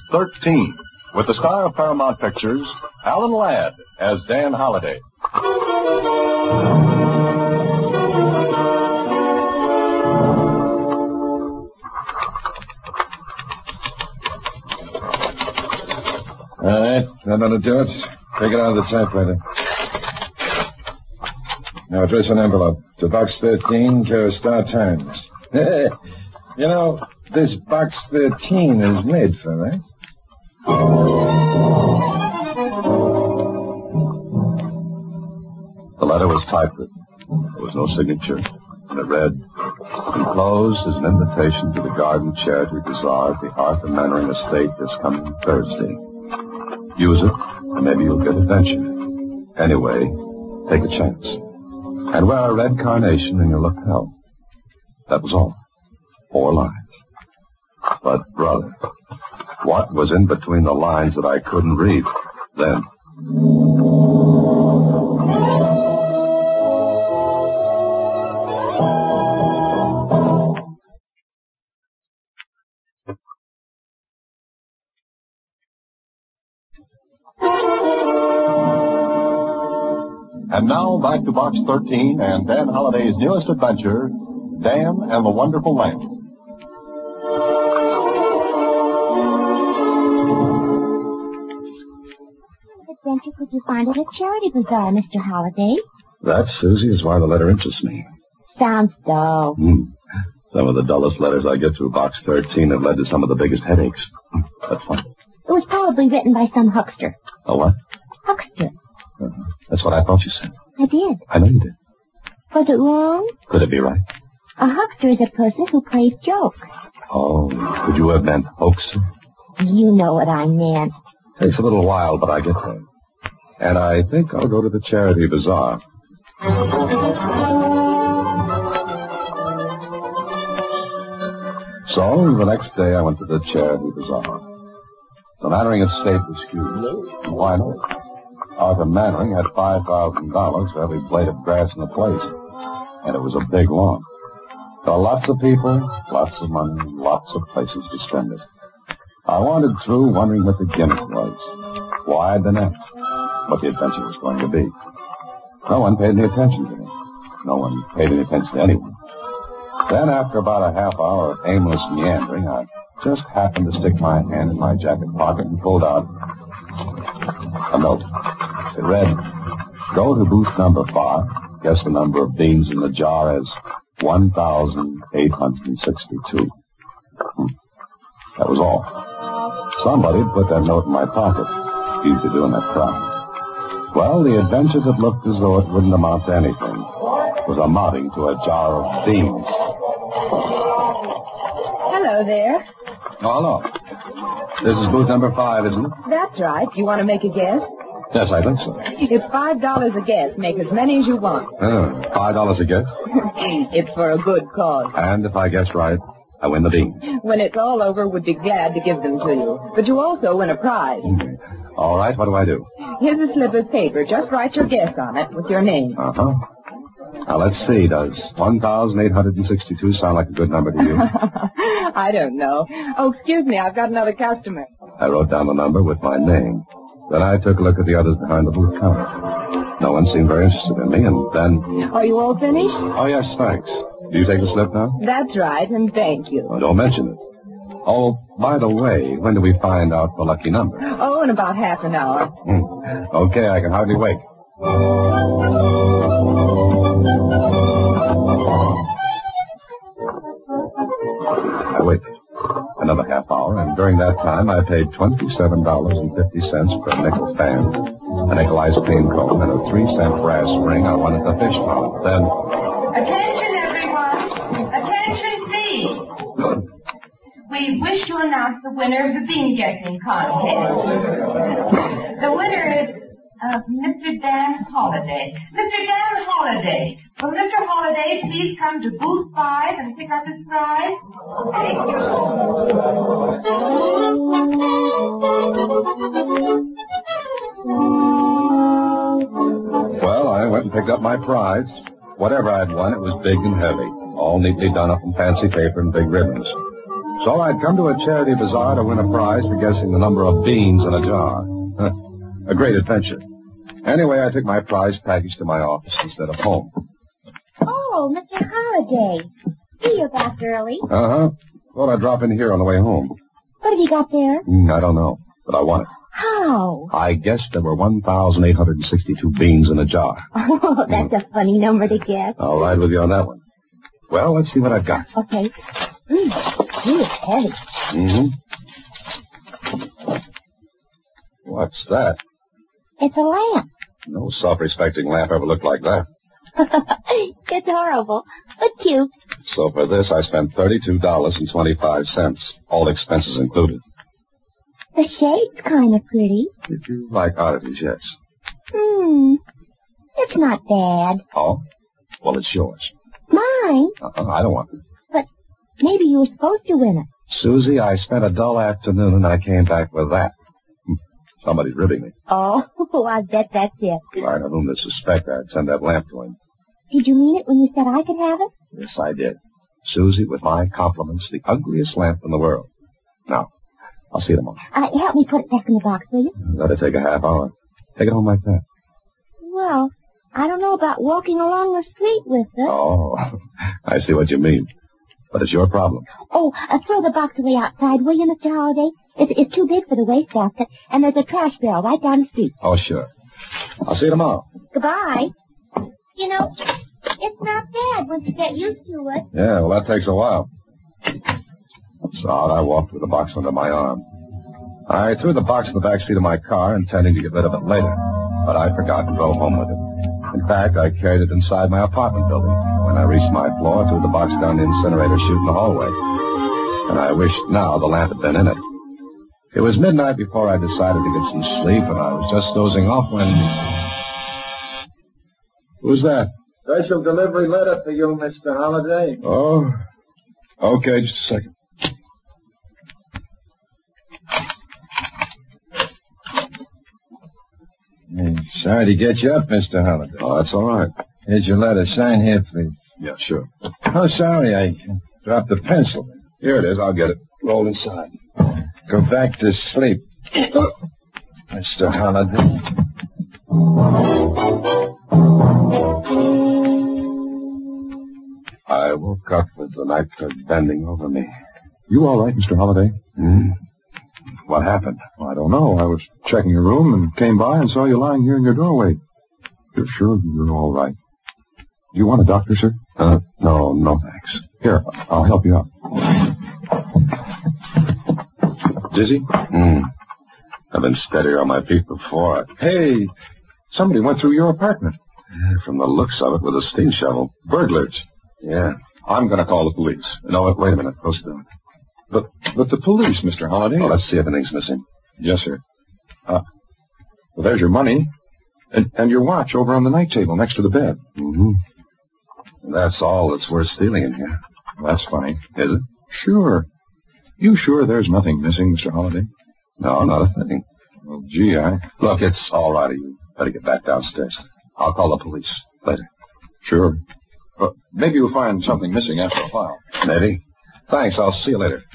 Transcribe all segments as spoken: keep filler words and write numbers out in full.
thirteen, with the star of Paramount Pictures, Alan Ladd, as Dan Holliday. All right, that'll do it. Take it out of the typewriter. Now address an envelope to Box thirteen, care of Star Times. You know, this Box thirteen is made for, right? The letter was typewritten. There was no signature. And it read, "Enclosed is an invitation to the Garden Charity Bazaar at the Arthur Mannering Estate this coming Thursday. Use it, and maybe you'll get adventure. Anyway, take a chance. And wear a red carnation in your lapel." That was all. Four lines. But, brother, what was in between the lines that I couldn't read then? And now, back to Box thirteen and Dan Holliday's newest adventure, Dan and the Wonderful Lamp. What adventure could you find at a charity bazaar, Mister Holliday? That, Susie, is why the letter interests me. Sounds dull. Mm. Some of the dullest letters I get through Box thirteen have led to some of the biggest headaches. But fun. It was probably written by some huckster. A what? Huckster. Uh-huh. That's what I thought you said. I did. I know you did. Was it wrong? Could it be right? A huckster is a person who plays jokes. Oh, could you have meant hoaxer? You know what I meant. Takes a little while, but I get there. And I think I'll go to the charity bazaar. So, the next day I went to the charity bazaar. The Mannering estate was huge. Why not? Arthur Mannering had five thousand dollars for every blade of grass in the place. And it was a big lawn. There were lots of people, lots of money, lots of places to spend it. I wandered through wondering what the gimmick was. Why I'd been asked. What the adventure was going to be. No one paid any attention to me. No one paid any attention to anyone. Then, after about a half hour of aimless meandering, I just happened to stick my hand in my jacket pocket and pulled out a note. It read, "Go to booth number five. Guess the number of beans in the jar as one thousand eight hundred sixty-two. Hmm. That was all. Somebody put that note in my pocket. Easy to do in that crowd. Well, the adventure that looked as though it wouldn't amount to anything was amounting to a jar of beans. Hello there. Oh, hello. This is booth number five, isn't it? That's right. You want to make a guess? Yes, I think so. It's five dollars a guess. Make as many as you want. Oh, five dollars a guess? It's for a good cause. And if I guess right, I win the beans. When it's all over, we'd be glad to give them to you. But you also win a prize. Mm-hmm. All right, what do I do? Here's a slip of paper. Just write your guess on it with your name. Uh-huh. Now, let's see. Does one thousand eight hundred sixty-two sound like a good number to you? I don't know. Oh, excuse me. I've got another customer. I wrote down the number with my name. Then I took a look at the others behind the booth counter. No one seemed very interested in me, and then... Are you all finished? Oh, yes, thanks. Do you take the slip now? That's right, and thank you. Oh, don't mention it. Oh, by the way, when do we find out the lucky number? Oh, in about half an hour. Hmm. Okay, I can hardly wait. I waited another half hour, and during that time I paid twenty-seven dollars and fifty cents for a nickel fan, a nickel ice cream cone, and a three-cent brass ring I won at the fish pond. Then... Attention, everyone. Attention, please. We wish to announce the winner of the bean guessing contest. The winner is uh, Mister Dan Holliday. Mister Dan Holliday. Will Mister Holliday please come to booth five and pick up his prize? Thank you. Well, I went and picked up my prize. Whatever I'd won, it was big and heavy, all neatly done up in fancy paper and big ribbons. So I'd come to a charity bazaar to win a prize for guessing the number of beans in a jar. A great adventure. Anyway, I took my prize package to my office instead of home. Oh, Mister Holliday. See, you're back early. Uh-huh. Thought I'd drop in here on the way home. What have you got there? Mm, I don't know, but I want it. How? I guessed there were one thousand eight hundred sixty-two beans in a jar. Oh, that's a funny number to guess. I'll ride with you on that one. Well, let's see what I've got. Okay. Mm, it's heavy. Mm-hmm. What's that? It's a lamp. No self-respecting lamp ever looked like that. It's horrible, but cute. So for this, I spent thirty-two dollars and twenty-five cents, all expenses included. The shade's kind of pretty. If you like oddities, yes. Hmm. It's not bad. Oh? Well, it's yours. Mine? Uh-uh, I don't want it. But maybe you were supposed to win it. Susie, I spent a dull afternoon and I came back with that. Somebody's ribbing me. Oh, I bet that's it. I know whom to suspect. I'd send that lamp to him. Did you mean it when you said I could have it? Yes, I did. Susie, with my compliments, the ugliest lamp in the world. Now, I'll see you tomorrow. Uh, help me put it back in the box, will you? That'll take a half hour. Take it home like that. Well, I don't know about walking along the street with it. Oh, I see what you mean. But it's your problem. Oh, uh, throw the box away outside, will you, Mister Holliday? It's, it's too big for the wastebasket, and there's a trash barrel right down the street. Oh, sure. I'll see you tomorrow. Goodbye. You know, it's not bad once you get used to it. Yeah, well, that takes a while. So out I walked with the box under my arm. I threw the box in the back seat of my car, intending to get rid of it later, but I forgot and drove home with it. In fact, I carried it inside my apartment building. When I reached my floor, I threw the box down the incinerator chute in the hallway. And I wished now the lamp had been in it. It was midnight before I decided to get some sleep, and I was just dozing off when... Who's that? Special delivery letter for you, Mister Holliday. Oh, okay, just a second. Hey, sorry to get you up, Mister Holliday. Oh, that's all right. Here's your letter. Sign here, please. Yeah, sure. Oh, sorry, I dropped the pencil. Here it is. I'll get it. Roll inside. Go back to sleep, Mister Holliday. I woke up with the night clerk bending over me. You all right, Mister Holliday? Hmm? What happened? Well, I don't know. I was checking your room and came by and saw you lying here in your doorway. You're sure you're all right? Do you want a doctor, sir? Uh, no, no, thanks. Here, I'll help you out. Dizzy? Hmm. I've been steadier on my feet before. Hey, somebody went through your apartment. Yeah, from the looks of it, with a steam shovel. Burglars. Yeah. I'm going to call the police. No, wait a minute. Close down. But but the police, Mister Holliday. Well, let's see if anything's missing. Yes, sir. Uh, well, there's your money. And, and your watch over on the night table next to the bed. Mm-hmm. And that's all that's worth stealing in here. Well, that's fine. Is it? Sure. You sure there's nothing missing, Mister Holliday? No, not a thing. Well, gee, I... Look, it's all right of you. Better get back downstairs. I'll call the police later. Sure. But maybe you'll find something missing after a while. Maybe. Thanks. I'll see you later.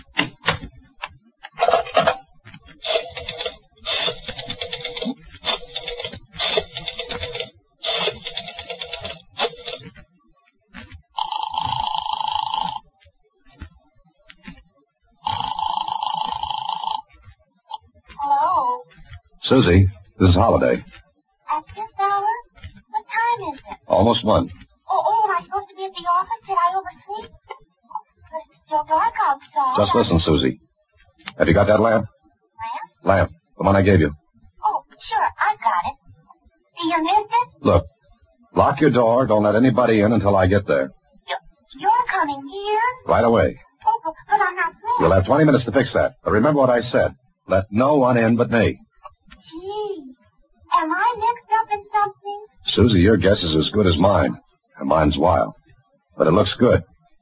Hello? Susie, this is Holliday. At this hour? What time is it? Almost one. Oh, oh, am I supposed to be at the office? Did I oversleep? Oh, but it's still dark outside. Just listen, Susie. Have you got that lamp? Lamp? Lamp. The one I gave you. Oh, sure, I got it. Do you miss it? Look. Lock your door. Don't let anybody in until I get there. You're coming here? Right away. Oh, but, but I'm not through. You'll have twenty minutes to fix that. But remember what I said. Let no one in but me. Gee, am I mixed up in something? Susie, your guess is as good as mine. And mine's wild. But it looks good.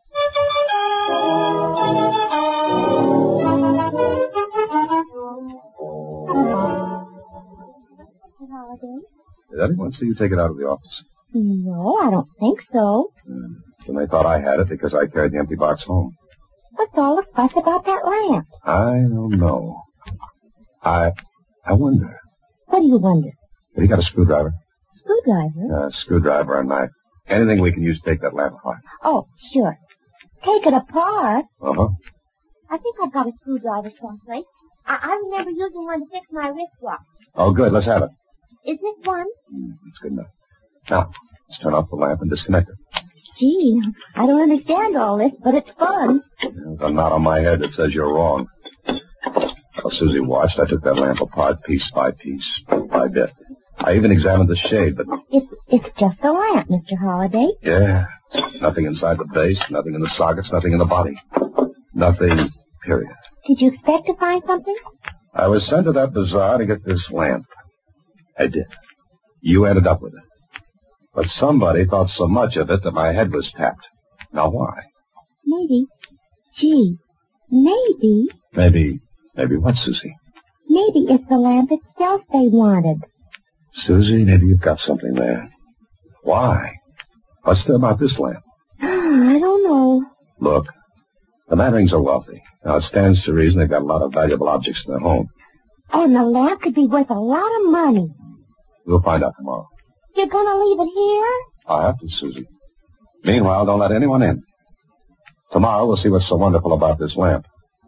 Holiday? Did anyone see you take it out of the office? No, I don't think so. Hmm. Then they thought I had it because I carried the empty box home. What's all the fuss about that lamp? I don't know. I I wonder. What do you wonder? Have you got a screwdriver? Screwdriver? A screwdriver and knife. Anything we can use to take that lamp apart. Oh, sure. Take it apart? Uh-huh. I think I've got a screwdriver someplace. I, I remember using one to fix my wristwatch. Oh, good. Let's have it. Is this one? Mm, that's good enough. Now, let's turn off the lamp and disconnect it. Gee, I don't understand all this, but it's fun. There's a knot on my head that says you're wrong. While Susie watched, I took that lamp apart piece by piece, bit by bit. I even examined the shade, but... It's, it's just a lamp, Mister Holliday. Yeah. Nothing inside the base, nothing in the sockets, nothing in the body. Nothing, period. Did you expect to find something? I was sent to that bazaar to get this lamp. I did. You ended up with it. But somebody thought so much of it that my head was tapped. Now why? Maybe. Gee, maybe. Maybe, maybe what, Susie? Maybe it's the lamp itself they wanted. Susie, maybe you've got something there. Why? What's there about this lamp? I don't know. Look, the Mannerings are wealthy. Now, it stands to reason they've got a lot of valuable objects in their home. And the lamp could be worth a lot of money. We'll find out tomorrow. You're going to leave it here? I'll have to, Susie. Meanwhile, don't let anyone in. Tomorrow, we'll see what's so wonderful about this lamp.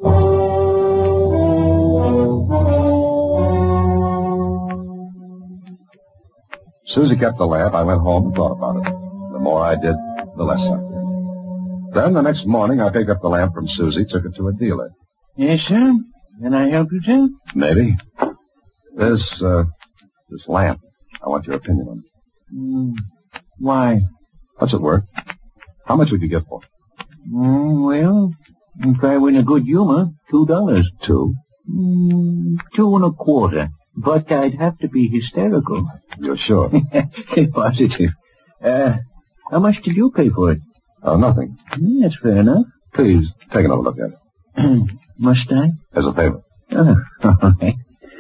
Susie kept the lamp. I went home and thought about it. The more I did, the less I did. Then the next morning, I picked up the lamp from Susie, took it to a dealer. Yes, sir? Can I help you, sir? Maybe. This, uh, this lamp. I want your opinion on it. Mm, why? What's it worth? How much would you get for it? Mm, well, if I were in a good humor, two dollars. Two? Mm, two and a quarter. But I'd have to be hysterical. You're sure? Positive. Uh, how much did you pay for it? Oh, nothing. Mm, that's fair enough. Please, take another look at it. Must I? As a favor. Oh, all right.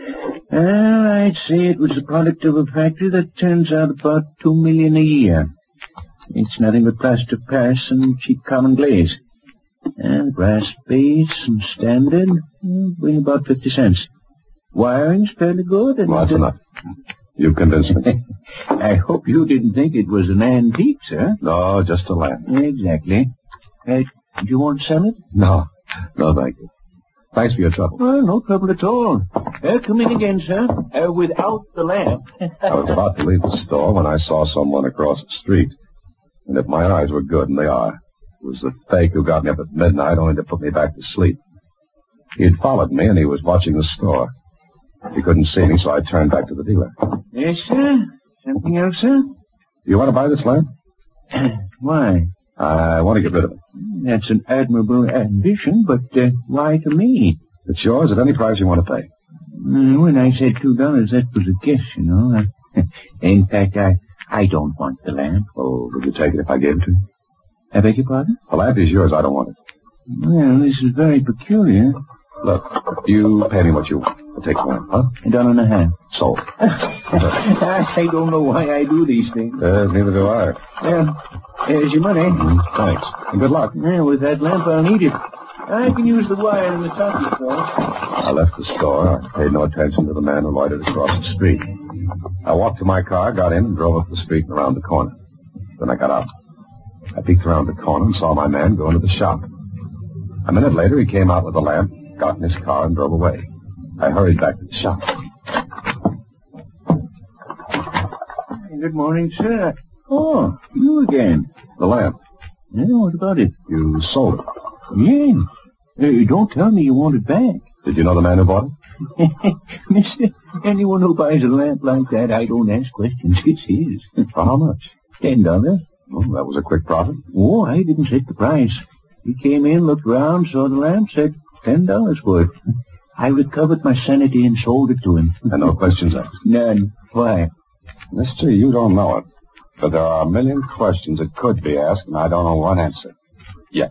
Well, I'd say it was the product of a factory that turns out about two million a year. It's nothing but plaster Paris and cheap common glaze. And brass base and standard mm, bring about fifty cents. Wiring's fairly good. And Well, that's uh, enough. You've convinced me. I hope you didn't think it was an antique, sir. No, just a lamp. Exactly. Uh, do you want to sell it? No. No, thank you. Thanks for your trouble. Well, no trouble at all. Uh, come in again, sir. Uh, without the lamp. I was about to leave the store when I saw someone across the street. And if my eyes were good, and they are, it was the fake who got me up at midnight only to put me back to sleep. He had followed me, and he was watching the store. He couldn't see me, so I turned back to the dealer. Yes, sir. Something else, sir? You want to buy this lamp? Why? I want to get rid of it. That's an admirable ambition, but uh, why to me? It's yours at any price you want to pay. Mm, when I said two dollars, that was a guess, you know. I, in fact, I I don't want the lamp. Oh, would you take it if I gave it to you? I beg your pardon? The lamp is yours. I don't want it. Well, this is very peculiar. Look, you pay me what you want. I'll take the lamp, huh? A dollar and a half. Sold. I don't know why I do these things. Uh, neither do I. Well, here's your money. Mm, thanks. And good luck. Yeah, with that lamp, I'll need it. I can use the wire in the socket for it. I left the store. I paid no attention to the man who loitered across the street. I walked to my car, got in, and drove up the street and around the corner. Then I got out. I peeked around the corner and saw my man go into the shop. A minute later, he came out with a lamp, got in his car, and drove away. I hurried back to the shop. Good morning, sir. Oh, you again. The lamp. Yeah, what about it? You sold it. Yes. Uh, don't tell me you want it back. Did you know the man who bought it? Mister, anyone who buys a lamp like that, I don't ask questions. It's his. For how much? Ten dollars. Well, that was a quick profit. Oh, I didn't set the price. He came in, looked around, saw the lamp, said ten dollars for it. I recovered my sanity and sold it to him. And no questions asked? None. Why? Mister, you don't know it. But there are a million questions that could be asked, and I don't know one answer. Yet.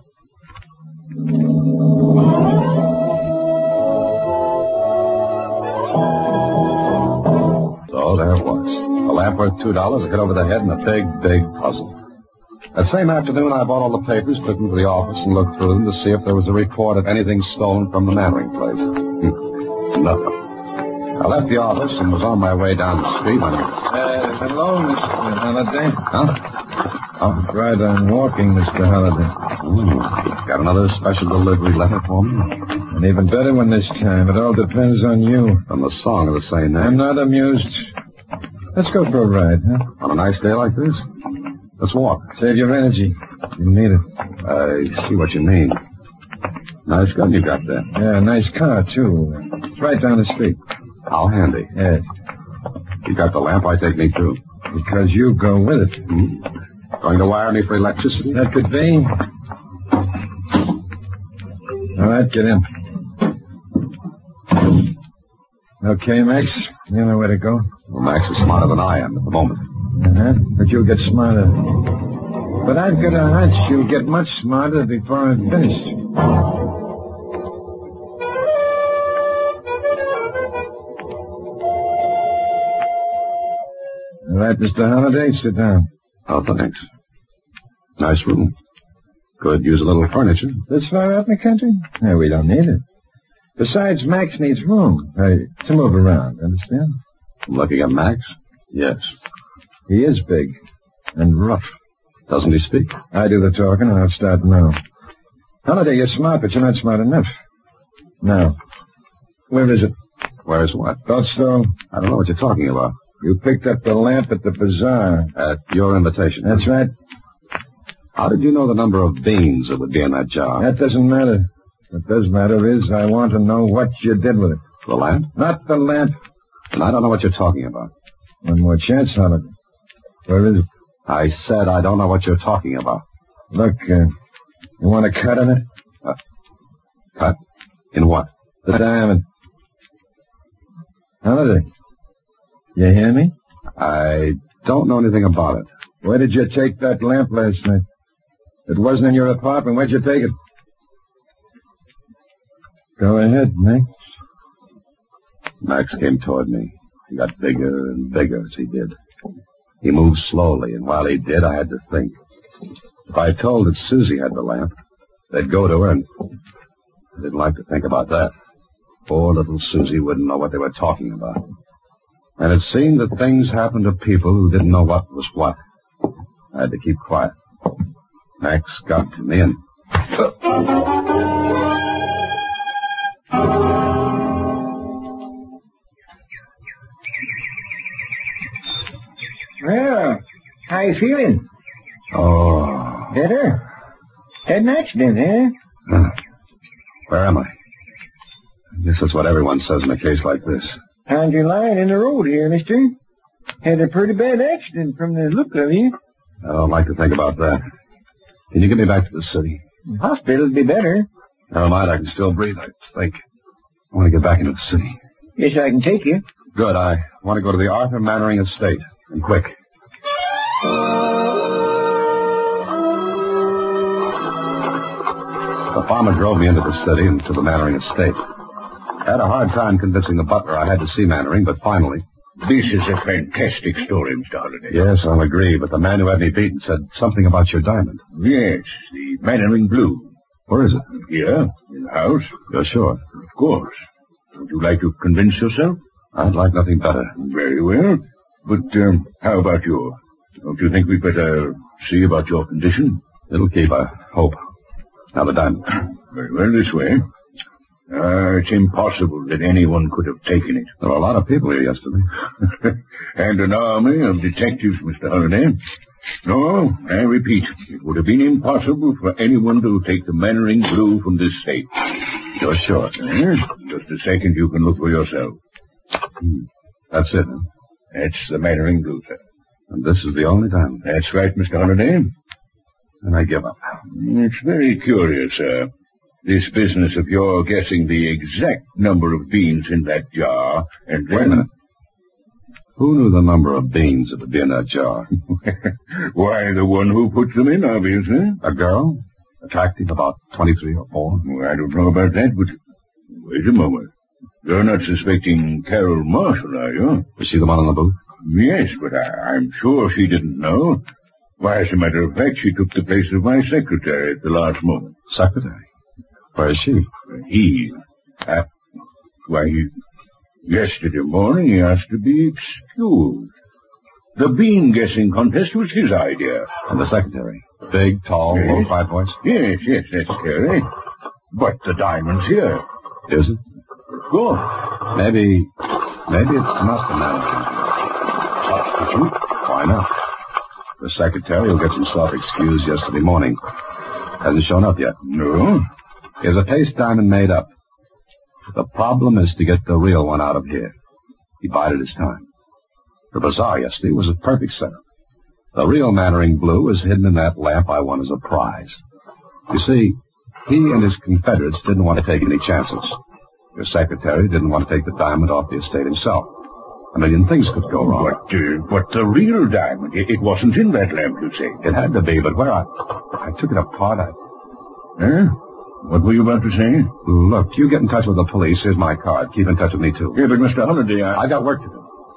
So there it was. A lamp worth two dollars, a hit over the head, and a big, big puzzle. That same afternoon, I bought all the papers, took them to the office, and looked through them to see if there was a report of anything stolen from the Mannering place. Nothing. I left the office and was on my way down the street when... Uh, hello, Mister Halliday. Huh? Oh. Right, I'm walking, Mister Halliday. Ooh, got another special delivery letter for me? An even better one this time. It all depends on you. From the song of the same name. I'm not amused. Let's go for a ride, huh? On a nice day like this? Let's walk. Save your energy. You need it. I see what you mean. Nice gun you got there. Yeah, nice car, too. It's right down the street. How handy. Yeah. You got the lamp I take me through? Because you go with it. Hmm? Going to wire me for electricity? That could be. All right, get in. Okay, Max. You know where to go. Well, Max is smarter than I am at the moment. Uh-huh. But you'll get smarter. But I've got a hunch you'll get much smarter before I'm finished. All right, Mister Halliday, sit down. Oh, thanks. Nice room. Could use a little furniture. This far out in the country? No, we don't need it. Besides, Max needs room uh, to move around, understand? Looking at Max? Yes. He is big and rough. Doesn't he speak? I do the talking, and I'll start now. Halliday, you're smart, but you're not smart enough. Now, where is it? Where is what? Thought so. I don't know what you're talking about. You picked up the lamp at the bazaar. At your invitation. That's right. How did you know the number of beans that would be in that jar? That doesn't matter. What does matter is I want to know what you did with it. The lamp? Not the lamp. And I don't know what you're talking about. One more chance, Halliday. Where is it? I said I don't know what you're talking about. Look, uh, you want a cut on it? Uh, cut? In what? The diamond. Halliday, you hear me? I don't know anything about it. Where did you take that lamp last night? It wasn't in your apartment. Where'd you take it? Go ahead, Max. Max came toward me. He got bigger and bigger as he did. He moved slowly, and while he did, I had to think. If I told that Susie had the lamp, they'd go to her, and I didn't like to think about that. Poor little Susie wouldn't know what they were talking about. And it seemed that things happened to people who didn't know what was what. I had to keep quiet. Max got to me and... Well, how you feeling? Oh. Better? Had an accident, eh? Huh. Where am I? I guess that's what everyone says in a case like this. Found you lying in the road here, mister. Had a pretty bad accident from the look of you. I don't like to think about that. Can you get me back to the city? Hospital'd be better. Never mind, I can still breathe, I think. I want to get back into the city. Yes, I can take you. Good, I want to go to the Arthur Mannering estate. And quick. The farmer drove me into the city and to the Mannering estate. I had a hard time convincing the butler I had to see Mannering, but finally... This is a fantastic story, Mister Halliday. Yes, I'll agree, but the man who had me beaten said something about your diamond. Yes, the Mannering Blue. Where is it? Here, in the house. You're sure? Of course. Would you like to convince yourself? I'd like nothing better. Very well. But um, how about you? Don't you think we'd better see about your condition? It'll keep, I hope. Now the diamond. Very well, this way. Uh, it's impossible that anyone could have taken it. There were a lot of people here yesterday. And an army of detectives, Mister Halliday. No, I repeat, it would have been impossible for anyone to take the Mannering Blue from this safe. You're sure? Yes, just a second, you can look for yourself. Hmm. That's it, huh? That's the Mannering Blue, sir. And this is the only diamond? That's right, Mister Halliday. And I give up. It's very curious, sir. This business of your guessing the exact number of beans in that jar, and then... Wait a minute. Who knew the number of beans that would be in that jar? Why, the one who put them in, obviously. A girl? Attractive, about twenty-three or four? Well, I don't know about that, but... Wait a moment. You're not suspecting Carol Marshall, are you? Was she the one in the booth? Yes, but I, I'm sure she didn't know. Why, as a matter of fact, she took the place of my secretary at the last moment. Secretary? Where is she? He. Uh, why, yesterday morning he asked to be excused. The bean guessing contest was his idea. And the secretary? Big, tall, yes. low five points? Yes, yes, that's correct. But the diamond's here. Is it? Of course. Maybe, maybe it's not the mannequin. Why not? The secretary who gets himself excused yesterday morning hasn't shown up yet. No. Is a paste diamond made up? The problem is to get the real one out of here. He bided his time. The bazaar yesterday was a perfect setup. The real Mannering blue is hidden in that lamp I won as a prize. You see, he and his confederates didn't want to take any chances. Your secretary didn't want to take the diamond off the estate himself. A million things could go wrong. But, uh, but the real diamond, it, it wasn't in that lamp, you say? It had to be, but where I... I took it apart, I... Huh? What were you about to say? Look, you get in touch with the police. Here's my card. Keep in touch with me, too. Yeah, but Mister Holliday, I... I got work to do.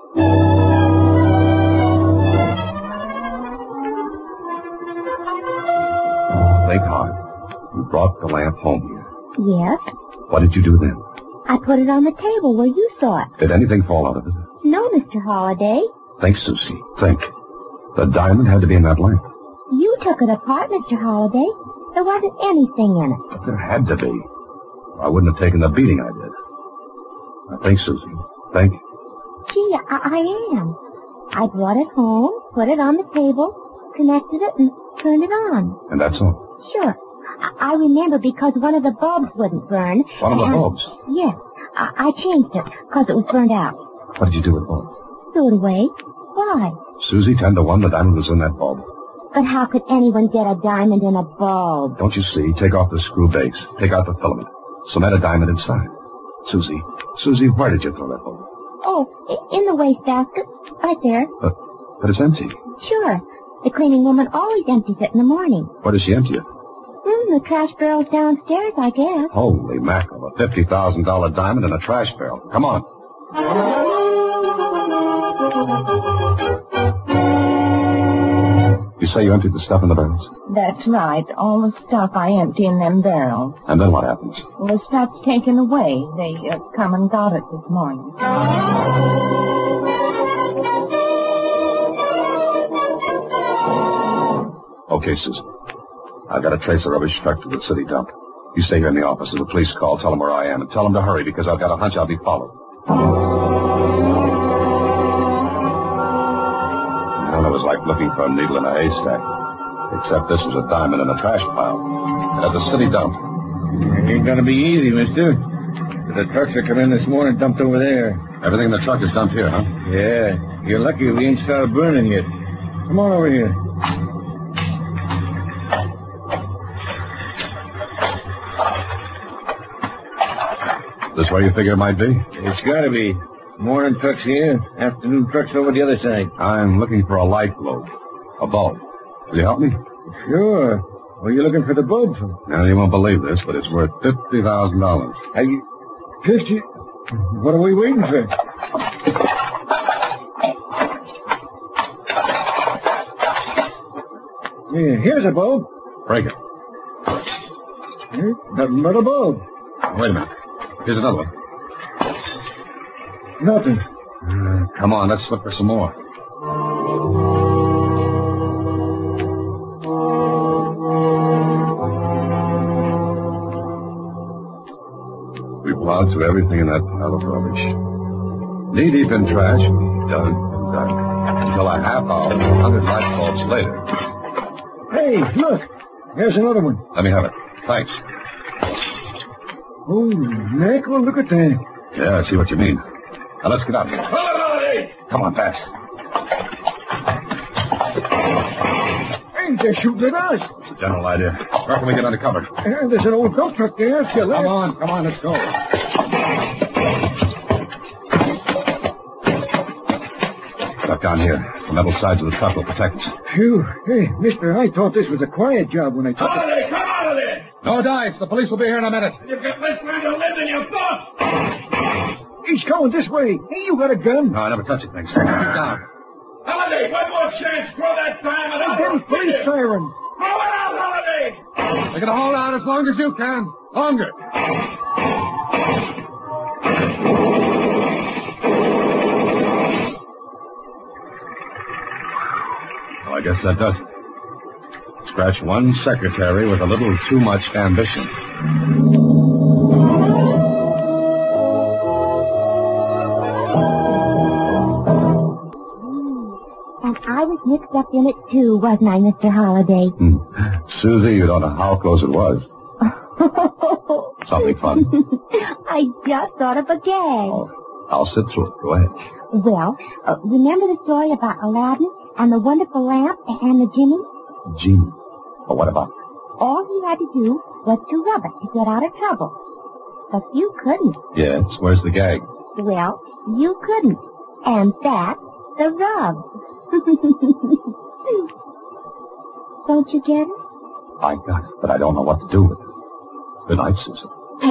Think hard. You brought the lamp home here. Yes. What did you do then? I put it on the table where you saw it. Did anything fall out of it? No, Mister Holliday. Think, Susie. Think. The diamond had to be in that lamp. You took it apart, Mister Holliday. There wasn't anything in it. But there had to be. I wouldn't have taken the beating I did. Now think, Susie. Think. Gee, I, I am. I brought it home, put it on the table, connected it, and turned it on. And that's all? Sure. I, I remember because one of the bulbs wouldn't burn. One of the and, bulbs? Yes. I, I changed it because it was burned out. What did you do with the bulb? Threw it away. Why? Susie, ten to one, the diamond was in that bulb. But how could anyone get a diamond in a bulb? Don't you see? Take off the screw base. Take out the filament. Cement a diamond inside. Susie, Susie, where did you throw that bulb? Oh, in the wastebasket. Right there. But, but it's empty. Sure. The cleaning woman always empties it in the morning. Where does she empty it? Hmm, the trash barrel's downstairs, I guess. Holy mackerel. A fifty thousand dollars diamond in a trash barrel. Come on. You say you emptied the stuff in the barrels? That's right. All the stuff I empty in them barrels. And then what happens? Well, the stuff's taken away. They uh, come and got it this morning. Okay, Susan. I've got to trace a rubbish truck to the city dump. You stay here in the office. There's a police call. Tell them where I am. And tell them to hurry because I've got a hunch I'll be followed. Well, it was like looking for a needle in a haystack. Except this was a diamond in a trash pile. At the city dump. It ain't gonna be easy, mister. The trucks that come in this morning dumped over there. Everything in the truck is dumped here, huh? Yeah. You're lucky we ain't started burning yet. Come on over here. This where you figure it might be? It's gotta be. Morning truck's here, afternoon truck's over the other side. I'm looking for a light globe. A bulb. Will you help me? Sure. What are you looking for the bulb for? Now, you won't believe this, but it's worth fifty thousand dollars. Are you... Fifty? What are we waiting for? Yeah, here's a bulb. Break it. Here, nothing but a bulb. Wait a minute. Here's another one. Nothing. Uh, come on, let's look for some more. We plowed through everything in that pile of rubbish. Knee-deep in trash, we dug and dug. Until a half hour, a hundred light bulbs later. Hey, look. Here's another one. Let me have it. Thanks. Oh, mackerel, look at that. Yeah, I see what you mean. Now, let's get out of here. Holliday! Come on, fast. Hey, they're shooting at us. It's a general idea. Where can we get under cover? Uh, there's an old dump truck there. Still there. Come on, come on, let's go. Duck down here. The metal sides of the truck will protect us. Phew. Hey, mister, I thought this was a quiet job when I took it. Holliday, come out of there! No dice. The police will be here in a minute. You've got less time to live than you thought! He's coming this way. Hey, you got a gun? No, I never touch it, thanks. Get down. Holiday, one more chance. Throw that diamond out. Getting police siren. Throw it out, Holiday. You're going to hold out as long as you can. Longer. Well, I guess that does it. Scratch one secretary with a little too much ambition. And I was mixed up in it, too, wasn't I, Mister Holliday? Hmm. Susie, you don't know how close it was. Something funny. I just thought of a gag. Oh, I'll sit through it. Go ahead. Well, uh, remember the story about Aladdin and the wonderful lamp and the genie? Genie. Well, what about it? All he had to do was to rub it to get out of trouble. But you couldn't. Yes, where's the gag? Well, you couldn't. And that's the rub. Don't you get it? I got it, but I don't know what to do with it. Good night, Susan.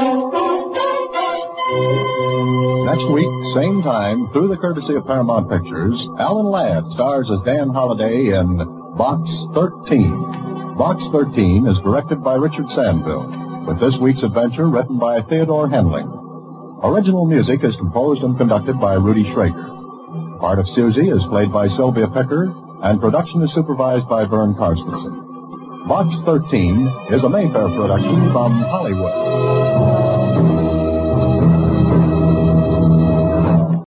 Next week, same time, through the courtesy of Paramount Pictures, Alan Ladd stars as Dan Holliday in Box thirteen. Box thirteen is directed by Richard Sandville, with this week's adventure written by Theodore Henling. Original music is composed and conducted by Rudy Schrager. The part of Susie is played by Sylvia Picker, and production is supervised by Vern Carstensen. Box thirteen is a Mayfair production from Hollywood.